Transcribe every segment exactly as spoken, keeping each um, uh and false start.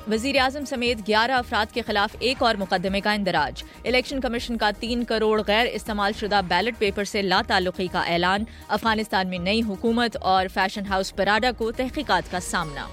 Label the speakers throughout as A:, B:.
A: وزیر اعظم سمیت گیارہ افراد کے خلاف ایک اور مقدمے کا اندراج. الیکشن کمیشن کا تین کروڑ غیر استعمال شدہ بیلٹ پیپر سے لا تعلقی کا اعلان. افغانستان میں نئی حکومت اور فیشن ہاؤس پراڈا کو تحقیقات کا سامنا.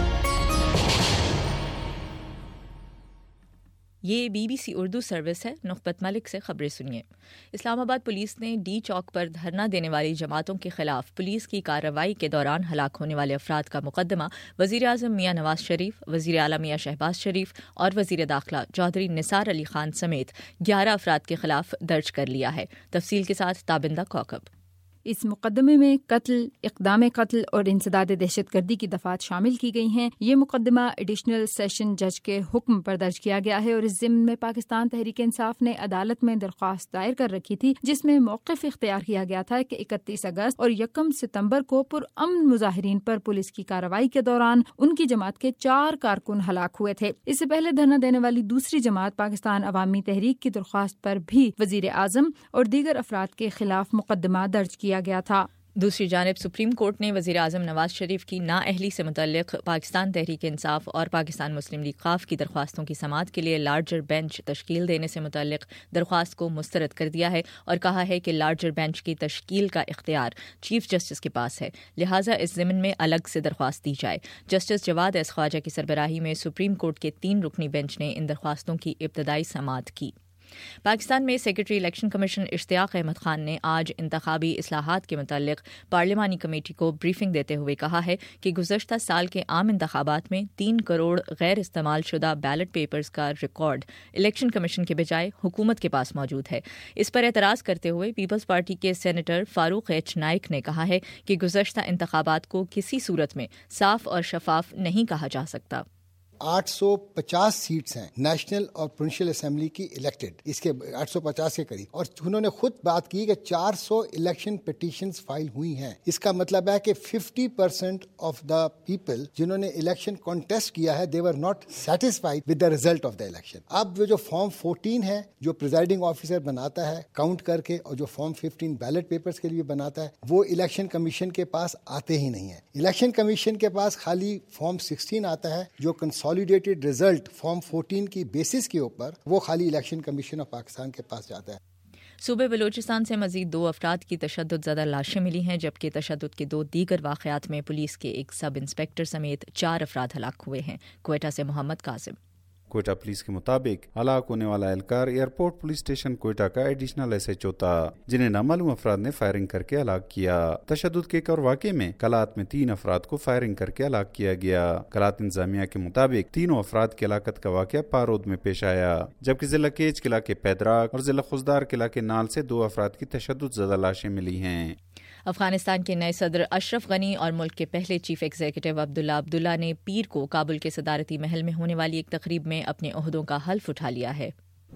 A: یہ B B C Urdu service ہے. نخبت ملک سے خبریں سنیے. اسلام آباد پولیس نے ڈی چوک پر دھرنا دینے والی جماعتوں کے خلاف پولیس کی کارروائی کے دوران ہلاک ہونے والے افراد کا مقدمہ وزیر اعظم میاں نواز شریف، وزیر اعلیٰ میاں شہباز شریف اور وزیر داخلہ چودھری نثار علی خان سمیت گیارہ افراد کے خلاف درج کر لیا ہے. تفصیل کے ساتھ تابندہ کوکب.
B: اس مقدمے میں قتل، اقدام قتل اور انسداد دہشت گردی کی دفعات شامل کی گئی ہیں. یہ مقدمہ ایڈیشنل سیشن جج کے حکم پر درج کیا گیا ہے اور اس ضمن میں پاکستان تحریک انصاف نے عدالت میں درخواست دائر کر رکھی تھی جس میں موقف اختیار کیا گیا تھا کہ اکتیس اگست اور یکم ستمبر کو پرامن مظاہرین پر پولیس کی کارروائی کے دوران ان کی جماعت کے چار کارکن ہلاک ہوئے تھے. اس سے پہلے دھرنا دینے والی دوسری جماعت پاکستان عوامی تحریک کی درخواست پر بھی وزیر اعظم اور دیگر افراد کے خلاف مقدمہ درج کیا گیا تھا.
A: دوسری جانب سپریم کورٹ نے وزیر اعظم نواز شریف کی نااہلی سے متعلق پاکستان تحریک انصاف اور پاکستان مسلم لیگ خاف کی درخواستوں کی سماعت کے لیے لارجر بینچ تشکیل دینے سے متعلق درخواست کو مسترد کر دیا ہے اور کہا ہے کہ لارجر بینچ کی تشکیل کا اختیار چیف جسٹس کے پاس ہے، لہٰذا اس ضمن میں الگ سے درخواست دی جائے. جسٹس جواد ایس خواجہ کی سربراہی میں سپریم کورٹ کے تین رکنی بینچ نے ان درخواستوں کی ابتدائی سماعت کی. پاکستان میں secretary election commission Ishtiaq Ahmed Khan نے آج انتخابی اصلاحات کے متعلق پارلیمانی کمیٹی کو بریفنگ دیتے ہوئے کہا ہے کہ گزشتہ سال کے عام انتخابات میں تین کروڑ غیر استعمال شدہ بیلٹ پیپرز کا ریکارڈ الیکشن کمیشن کے بجائے حکومت کے پاس موجود ہے. اس پر اعتراض کرتے ہوئے پیپلز پارٹی کے سینیٹر فاروق ایچ نائک نے کہا ہے کہ گزشتہ انتخابات کو کسی صورت میں صاف اور شفاف نہیں کہا جا سکتا.
C: آٹھ سو پچاس سیٹس ہیں نیشنل اور پروونشل اسمبلی کی الیکٹڈ، اس کے آٹھ سو پچاس کے قریب، اور انہوں نے خود بات کی کہ چار سو الیکشن پٹیشنز فائل ہوئی ہیں. اس کا مطلب ہے کہ fifty percent of the people جنہوں نے الیکشن کانٹیسٹ کیا ہے they were not satisfied with the result of the election. اب جو فارم فورٹین ہے جو پریزائڈنگ آفیسر بناتا ہے کاؤنٹ کر کے، اور جو فارم ففٹین بیلٹ پیپرز کے لیے بناتا ہے، وہ الیکشن کمیشن کے پاس آتے ہی نہیں ہیں. الیکشن کمیشن کے پاس خالی فارم سکسٹین آتا ہے جو کنسالیڈیٹڈ ریزلٹ فارم فورٹین کی بیسس کے اوپر وہ خالی الیکشن کمیشن آف پاکستان کے پاس جاتا ہے.
A: صوبے بلوچستان سے مزید دو افراد کی تشدد زدہ لاشیں ملی ہیں، جبکہ تشدد کے دو دیگر واقعات میں پولیس کے ایک سب انسپکٹر سمیت چار افراد ہلاک ہوئے ہیں. کوئٹہ سے محمد قاسم.
D: کوئٹہ پولیس کے مطابق ہلاک ہونے والا اہلکار ایئرپورٹ پولیس اسٹیشن کوئٹہ کا ایڈیشنل ایس ایچ او تھا جنہیں نامعلوم افراد نے فائرنگ کر کے ہلاک کیا. تشدد کے ایک اور واقعے میں کلات میں تین افراد کو فائرنگ کر کے ہلاک کیا گیا. کلات انتظامیہ کے مطابق تینوں افراد کی ہلاکت کا واقعہ پارود میں پیش آیا، جبکہ ضلع کیچ قلعہ کے پیدراک اور ضلع خزدار قلعہ کے نال سے دو افراد کی تشدد زدہ لاشیں ملی ہیں.
A: افغانستان کے نئے صدر اشرف غنی اور ملک کے پہلے چیف ایگزیکٹو عبداللہ عبداللہ نے پیر کو کابل کے صدارتی محل میں ہونے والی ایک تقریب میں اپنے عہدوں کا حلف اٹھا لیا ہے.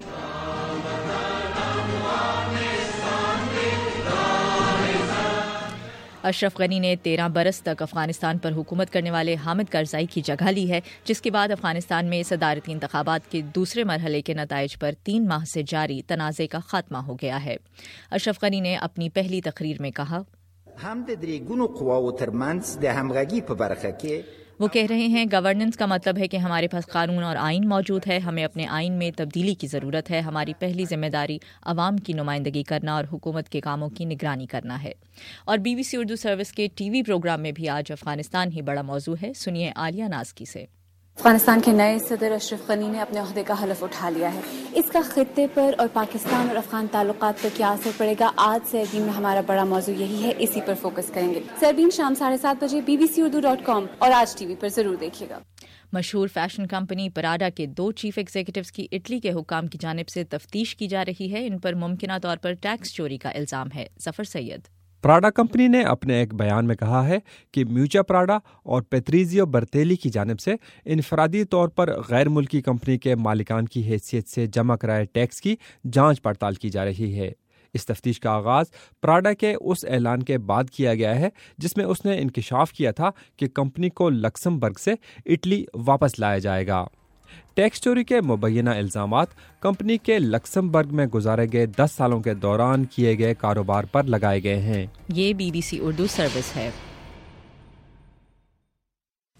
A: اشرف غنی نے تیرہ برس تک افغانستان پر حکومت کرنے والے حامد کرزائی کی جگہ لی ہے، جس کے بعد افغانستان میں صدارتی انتخابات کے دوسرے مرحلے کے نتائج پر تین ماہ سے جاری تنازع کا خاتمہ ہو گیا ہے. اشرف غنی نے اپنی پہلی تقریر میں کہا،
E: ہم د درې ګونو قواو ترمنځ د همغږي په برخه کې
A: وہ کہہ رہے ہیں گورننس کا مطلب ہے کہ ہمارے پاس قانون اور آئین موجود ہے، ہمیں اپنے آئین میں تبدیلی کی ضرورت ہے. ہماری پہلی ذمہ داری عوام کی نمائندگی کرنا اور حکومت کے کاموں کی نگرانی کرنا ہے. اور B B C Urdu service کے ٹی وی پروگرام میں بھی آج افغانستان ہی بڑا موضوع ہے. سنیے عالیہ نازکی سے.
F: افغانستان کے نئے صدر اشرف غنی نے اپنے عہدے کا حلف اٹھا لیا ہے. اس کا خطے پر اور پاکستان اور افغان تعلقات پر کیا اثر پڑے گا، آج سربین میں ہمارا بڑا موضوع یہی ہے، اسی پر فوکس کریں گے. سربین شام ساڑھے سات بجے B B C Urdu dot com اور آج ٹی وی پر ضرور دیکھیے گا.
A: مشہور فیشن کمپنی پراڈا کے دو چیف ایگزیکٹوز کی اٹلی کے حکام کی جانب سے تفتیش کی جا رہی ہے. ان پر ممکنہ طور پر ٹیکس چوری کا الزام ہے. ظفر سید.
G: پراڈا کمپنی نے اپنے ایک بیان میں کہا ہے کہ میوچا پراڈا اور پیتریزیو برتیلی کی جانب سے انفرادی طور پر غیر ملکی کمپنی کے مالکان کی حیثیت سے جمع کرائے ٹیکس کی جانچ پڑتال کی جا رہی ہے. اس تفتیش کا آغاز پراڈا کے اس اعلان کے بعد کیا گیا ہے جس میں اس نے انکشاف کیا تھا کہ کمپنی کو لکسمبرگ سے اٹلی واپس لایا جائے گا. ٹیکس چوری کے مبینہ الزامات کمپنی کے لکسمبرگ میں گزارے گئے دس سالوں کے دوران کیے گئے کاروبار پر لگائے گئے ہیں.
A: یہ B B C Urdu service ہے.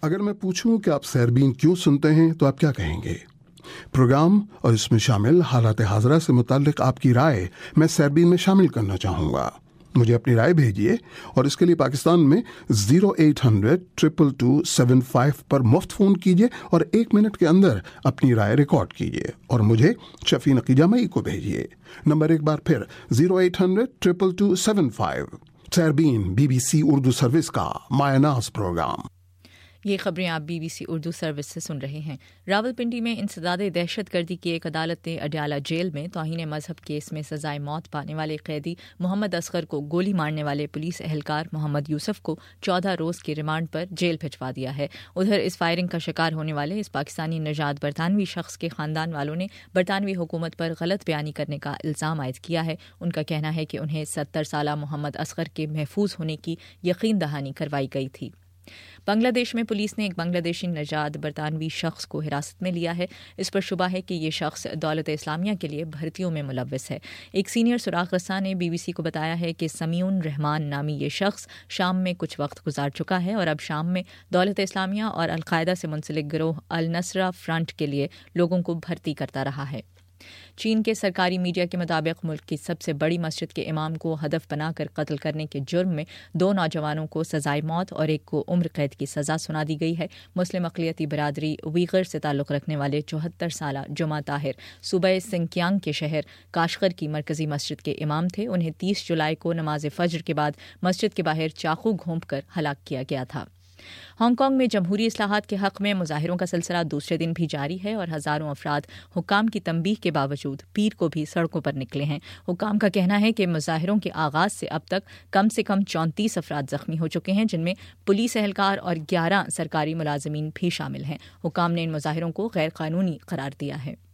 H: اگر میں پوچھوں کہ آپ سیربین کیوں سنتے ہیں تو آپ کیا کہیں گے؟ پروگرام اور اس میں شامل حالات حاضرہ سے متعلق آپ کی رائے میں سیربین میں شامل کرنا چاہوں گا. مجھے اپنی رائے بھیجیے اور اس کے لیے پاکستان میں zero eight hundred triple two seven five پر مفت فون کیجیے اور ایک منٹ کے اندر اپنی رائے ریکارڈ کیجیے اور مجھے شفیع نقیجہ مئی کو بھیجیے. نمبر ایک بار پھر zero eight hundred triple two seven five. Sairbeen B B C Urdu service کا مایہ ناز پروگرام.
A: یہ خبریں آپ B B C Urdu service سے سن رہے ہیں. راولپنڈی میں انسداد دہشت گردی کی ایک عدالت نے اڈیالہ جیل میں توہین مذہب کیس میں سزائے موت پانے والے قیدی محمد اصغر کو گولی مارنے والے پولیس اہلکار محمد یوسف کو چودہ روز کی ریمانڈ پر جیل بھجوا دیا ہے. ادھر اس فائرنگ کا شکار ہونے والے اس پاکستانی نژاد برطانوی شخص کے خاندان والوں نے برطانوی حکومت پر غلط بیانی کرنے کا الزام عائد کیا ہے. ان کا کہنا ہے کہ انہیں ستر سالہ محمد اصغر کے محفوظ ہونے کی یقین دہانی کروائی گئی تھی. بنگلہ دیش میں پولیس نے ایک بنگلہ دیشی نژاد برطانوی شخص کو حراست میں لیا ہے. اس پر شبہ ہے کہ یہ شخص دولت اسلامیہ کے لیے بھرتیوں میں ملوث ہے. ایک سینئر سراغ رساں نے بی بی سی کو بتایا ہے کہ سمیون رحمان نامی یہ شخص شام میں کچھ وقت گزار چکا ہے اور اب شام میں دولت اسلامیہ اور القاعدہ سے منسلک گروہ النصرہ فرنٹ کے لیے لوگوں کو بھرتی کرتا رہا ہے. چین کے سرکاری میڈیا کے مطابق ملک کی سب سے بڑی مسجد کے امام کو ہدف بنا کر قتل کرنے کے جرم میں دو نوجوانوں کو سزائے موت اور ایک کو عمر قید کی سزا سنا دی گئی ہے. مسلم اقلیتی برادری ویغر سے تعلق رکھنے والے چوہتر سالہ جمعہ طاہر صوبہ سنکیانگ کے شہر کاشغر کی مرکزی مسجد کے امام تھے. انہیں تیس جولائی کو نماز فجر کے بعد مسجد کے باہر چاقو گھونپ کر ہلاک کیا گیا تھا. ہانگ کانگ میں جمہوری اصلاحات کے حق میں مظاہروں کا سلسلہ دوسرے دن بھی جاری ہے اور ہزاروں افراد حکام کی تنبیہ کے باوجود پیر کو بھی سڑکوں پر نکلے ہیں. حکام کا کہنا ہے کہ مظاہروں کے آغاز سے اب تک کم سے کم چونتیس افراد زخمی ہو چکے ہیں، جن میں پولیس اہلکار اور گیارہ سرکاری ملازمین بھی شامل ہیں. حکام نے ان مظاہروں کو غیر قانونی قرار دیا ہے.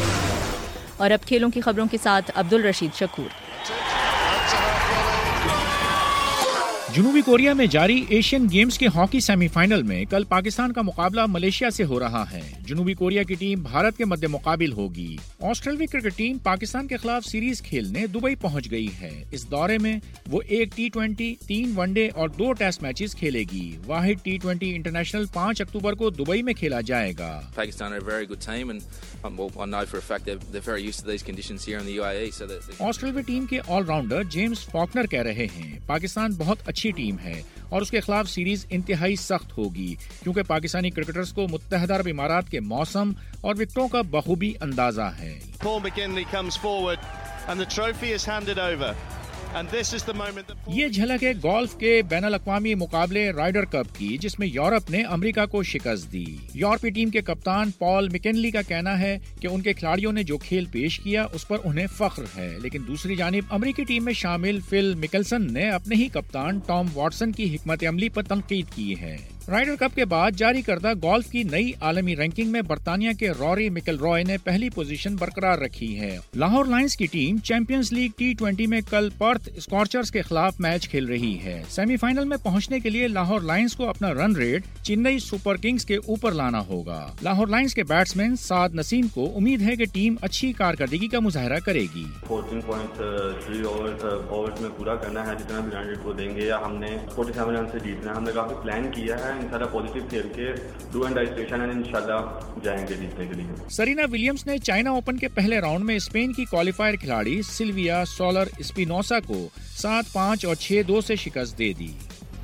A: اور اب کھیلوں کی خبروں کے ساتھ عبدالرشید شکور.
I: جنوبی کوریا میں جاری ایشین گیمز کے ہاکی سیمی فائنل میں کل پاکستان کا مقابلہ ملیشیا سے ہو رہا ہے. جنوبی کوریا کی ٹیم بھارت کے مد مقابل ہوگی. آسٹریلوی کرکٹ ٹیم پاکستان کے خلاف سیریز کھیلنے دبئی پہنچ گئی ہے. اس دورے میں وہ ایک ٹی ٹوینٹی، تین ون ڈے اور دو ٹیسٹ میچز کھیلے گی. واحد ٹی ٹوینٹی انٹرنیشنل پانچ اکتوبر کو دبئی میں کھیلا جائے گا. آسٹریلوی ٹیم کے آل راؤنڈر جیمز فاکنر کہہ رہے ہیں پاکستان بہت اچھی ٹیم ہے اور اس کے خلاف سیریز انتہائی سخت ہوگی کیونکہ پاکستانی کرکٹرز کو متحدہ عرب امارات کے موسم اور وکٹوں کا بخوبی اندازہ ہے. یہ جھلک ہے گولف کے بین الاقوامی مقابلے رائڈر کپ کی جس میں یورپ نے امریکہ کو شکست دی. یورپی ٹیم کے کپتان پال مکنلی کا کہنا ہے کہ ان کے کھلاڑیوں نے جو کھیل پیش کیا اس پر انہیں فخر ہے، لیکن دوسری جانب امریکی ٹیم میں شامل فل مکلسن نے اپنے ہی کپتان ٹام واٹسن کی حکمت عملی پر تنقید کی ہے. رائڈر کپ کے بعد جاری کردہ گولف کی نئی عالمی رینکنگ میں برطانیہ کے روری مکل رائے نے پہلی پوزیشن برقرار رکھی ہے. لاہور لائنز کی team champions league T twenty میں کل پرتھ اسکارچرز کے خلاف میچ کھیل رہی ہے. سیمی فائنل میں پہنچنے کے لیے لاہور لائنز کو اپنا run rate Chennai super kings کے اوپر لانا ہوگا. لاہور لائنز کے بیٹسمین سعد نسیم کو امید ہے کہ ٹیم اچھی کارکردگی کا مظاہرہ کرے گی.
J: چودہ پوائنٹ تین اوورز میں پورا کرنا ہے، جتنا بھی رن ریٹ کو دیں گے یا ہم نے سینتالیس رن سے جیتنا ہے. ہم نے کافی پلان کیا ہے، انشاءاللہ پازیٹیو کھیل کے ڈو اینڈ ڈائی اسٹیشن ہے، انشاءاللہ جائیں گے جیتنے کے لیے.
I: سرینا ولیمز نے چائنا اوپن کے پہلے راؤنڈ میں اسپین کی کوالیفائر کھلاڑی سلویا سولر اسپینوسا کو سات پانچ اور چھ دو سے شکست دے دی.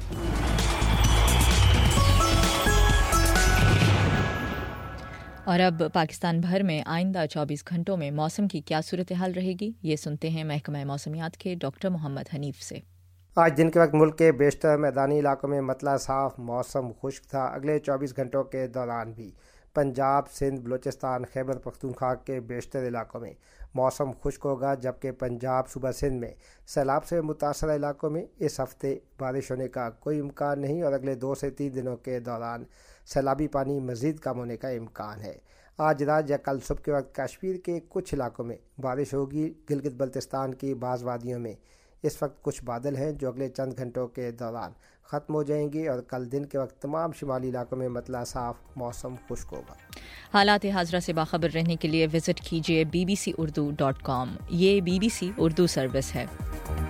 A: اور اب پاکستان بھر میں آئندہ چوبیس گھنٹوں میں موسم کی کیا صورتحال رہے گی، یہ سنتے ہیں محکمہ موسمیات کے ڈاکٹر محمد حنیف سے.
K: آج دن کے وقت ملک کے بیشتر میدانی علاقوں میں مطلع صاف موسم خشک تھا. اگلے چوبیس گھنٹوں کے دوران بھی پنجاب، سندھ، بلوچستان، خیبر پختونخوا کے بیشتر علاقوں میں موسم خشک ہوگا، جبکہ پنجاب، صوبہ سندھ میں سیلاب سے متاثرہ علاقوں میں اس ہفتے بارش ہونے کا کوئی امکان نہیں اور اگلے دو سے تین دنوں کے دوران سیلابی پانی مزید کم ہونے کا امکان ہے. آج رات یا کل صبح کے وقت کشمیر کے کچھ علاقوں میں بارش ہوگی. گلگت بلتستان کی بعض وادیوں میں اس وقت کچھ بادل ہیں جو اگلے چند گھنٹوں کے دوران ختم ہو جائیں گی اور کل دن کے وقت تمام شمالی علاقوں میں مطلع صاف موسم خشک ہوگا.
A: حالات حاضرہ سے باخبر رہنے کے لیے وزٹ کیجیے B B C Urdu dot com. یہ B B C Urdu service ہے.